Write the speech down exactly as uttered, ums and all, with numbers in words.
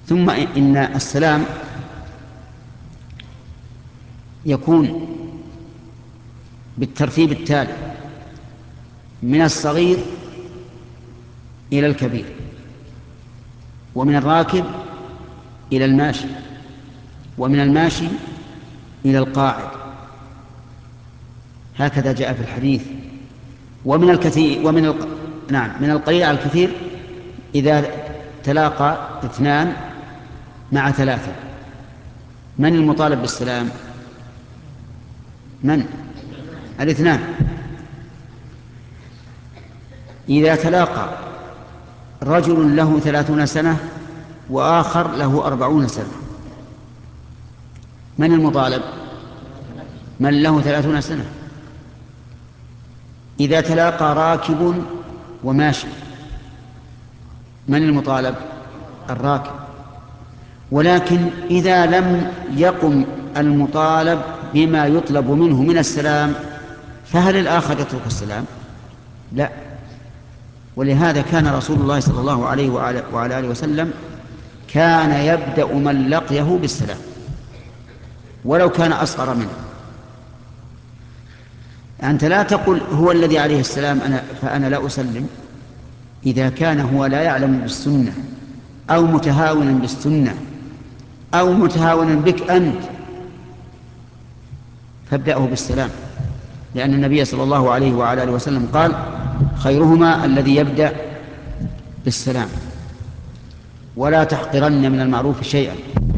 ثم إن السلام يكون بالترتيب التالي: من الصغير إلى الكبير، ومن الراكب إلى الماشي، ومن الماشي إلى القاعد، هكذا جاء في الحديث. ومن الكثير ومن الق... نعم من القليل على الكثير إذا تلاقى اثنان مع ثلاثة. من المطالب بالسلام؟ من؟ الاثنان. إذا تلاقى رجل له ثلاثون سنة وآخر له أربعون سنة، من المطالب؟ من له ثلاثون سنة. إذا تلاقى راكب وماشي، من المطالب؟ الراكب. ولكن إذا لم يقم المطالب بما يطلب منه من السلام، فهل الآخر يترك السلام؟ لا. ولهذا كان رسول الله صلى الله عليه وعلى آله وسلم كان يبدأ من لقيه بالسلام ولو كان أصغر منه. أنت لا تقل هو الذي عليه السلام أنا فأنا لا أسلم إذا كان هو لا يعلم بالسنة أو متهاونا بالسنة أو متهاونا بك أنت، فابدأه بالسلام، لأن النبي صلى الله عليه وعلى آله وسلم قال: خيرهما الذي يبدأ بالسلام. ولا تحقرن من المعروف شيئا.